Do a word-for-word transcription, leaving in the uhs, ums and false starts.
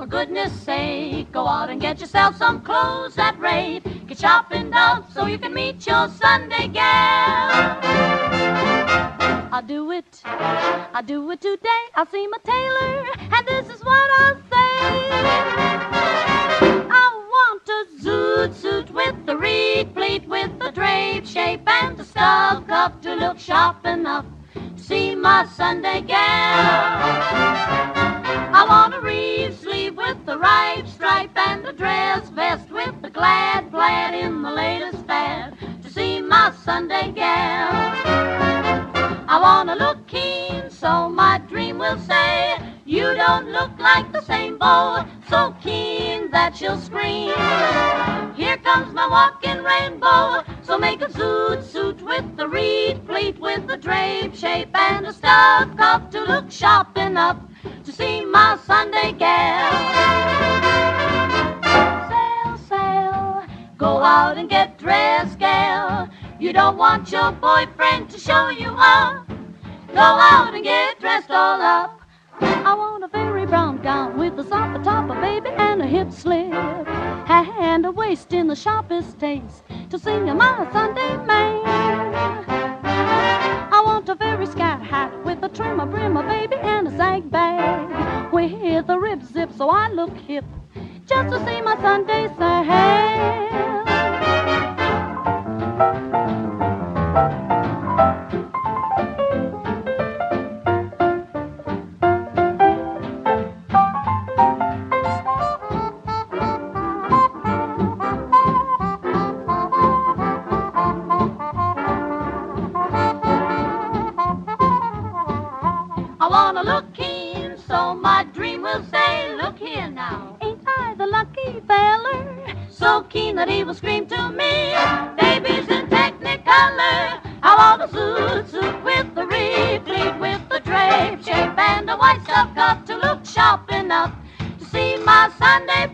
for goodness sake, go out and get yourself some clothes at rate. Get shopping done so you can meet your Sunday gal. I'll do it, I'll do it today. I'll see my tailor, and this is what I'll say. I want a zoot suit with the reed pleat, with the drape shape and the stuff cuff, to look sharp enough to see my Sunday gal. I want a reeve sleeve with the right stripe, and a dress vest with the glad plaid in the latest fad, to see my Sunday gal. I want to look keen so my dream will say, you don't look like the same beau, so keen that you'll scream. Here comes my walking rainbow, so make a zoot suit with the reed pleat, with the drape shape and a stuff cuff, to look sharp enough to see my Sunday gal. Sail, sail, go out and get dressed, gal. You don't want your boyfriend to show you up. Go out and get dressed all up. I want a very brown gown with a soft top, a baby, and a hip slip, and a waist in the sharpest taste, to sing my Sunday man. I want a very scat hat with a trim, a brim, a baby, and a sag bag, with a rib zip so I look hip, just to see my Sunday sail. I wanna look keen so my dream will say, look here now, ain't I the lucky feller? So keen that he will scream to me, baby's in Technicolor. I want a suit suit with the reed pleat, with the drape shape and a white stuff cuff, to look sharp enough to see my Sunday